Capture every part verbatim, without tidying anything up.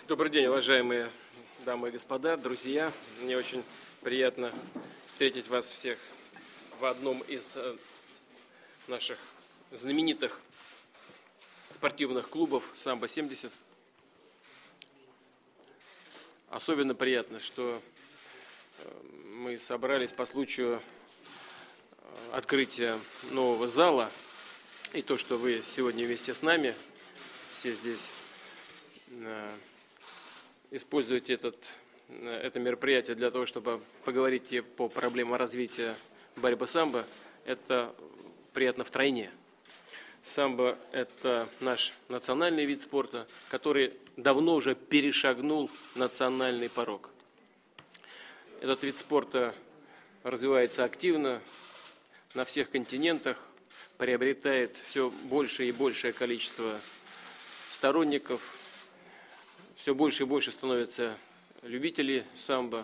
Добрый день, уважаемые дамы и господа, друзья. Мне очень приятно встретить вас всех в одном из наших знаменитых спортивных клубов «Самбо-семьдесят». Особенно приятно, что мы собрались по случаю открытия нового зала. И то, что вы сегодня вместе с нами, все здесь используете этот, это мероприятие для того, чтобы поговорить по проблемам развития борьбы самбо, это приятно втройне. Самбо – это наш национальный вид спорта, который давно уже перешагнул национальный порог. Этот вид спорта развивается активно на всех континентах, приобретает все большее и большее количество сторонников, все больше и больше становятся любителей самбо,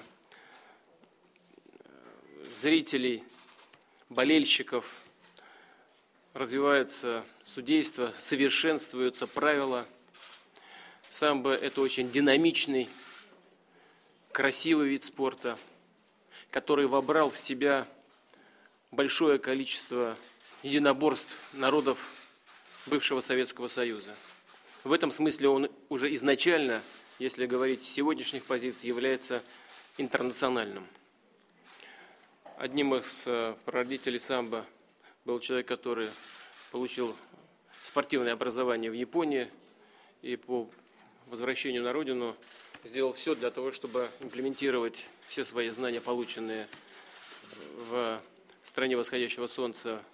зрителей, болельщиков, развивается судейство, совершенствуются правила. Самбо – это очень динамичный, красивый вид спорта, который вобрал в себя большое количество единоборств народов бывшего Советского Союза. В этом смысле он уже изначально, если говорить с сегодняшних позиций, является интернациональным. Одним из прародителей самбо был человек, который получил спортивное образование в Японии и по возвращению на родину сделал все для того, чтобы имплементировать все свои знания, полученные в стране восходящего солнца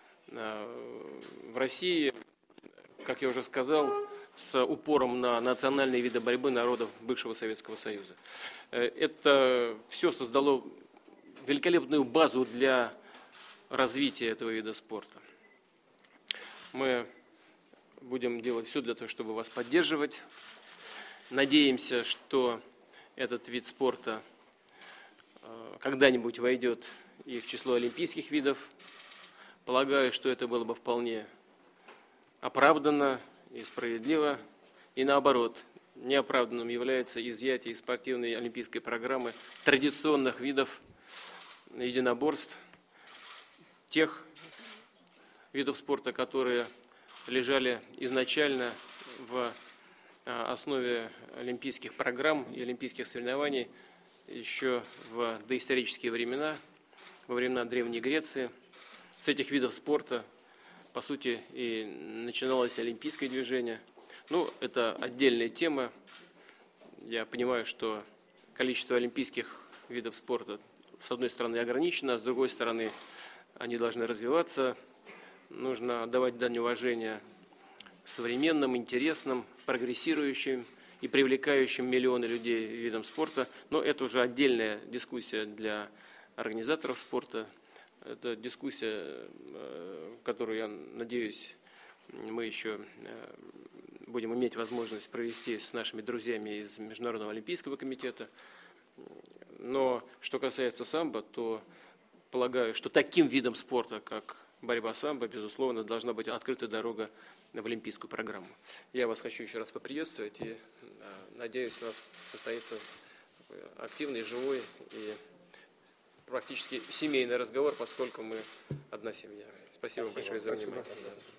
в России, как я уже сказал, с упором на национальные виды борьбы народов бывшего Советского Союза. Это все создало великолепную базу для развития этого вида спорта. Мы будем делать все для того, чтобы вас поддерживать. Надеемся, что этот вид спорта когда-нибудь войдет и в число олимпийских видов. Полагаю, что это было бы вполне оправданно и справедливо, и наоборот, неоправданным является изъятие из спортивной олимпийской программы традиционных видов единоборств, тех видов спорта, которые лежали изначально в основе олимпийских программ и олимпийских соревнований еще в доисторические времена, во времена Древней Греции. С этих видов спорта, по сути, и начиналось олимпийское движение. Ну, это отдельная тема. Я понимаю, что количество олимпийских видов спорта, с одной стороны, ограничено, а с другой стороны, они должны развиваться. Нужно отдавать дань уважения современным, интересным, прогрессирующим и привлекающим миллионы людей видам спорта. Но это уже отдельная дискуссия для организаторов спорта. Это дискуссия, которую, я надеюсь, мы еще будем иметь возможность провести с нашими друзьями из Международного олимпийского комитета. Но что касается самбо, то полагаю, что таким видом спорта, как борьба самбо, безусловно, должна быть открыта дорога в олимпийскую программу. Я вас хочу еще раз поприветствовать и надеюсь, у нас состоится активный, живой и практически семейный разговор, поскольку мы одна семья. Спасибо, Спасибо большое за внимание.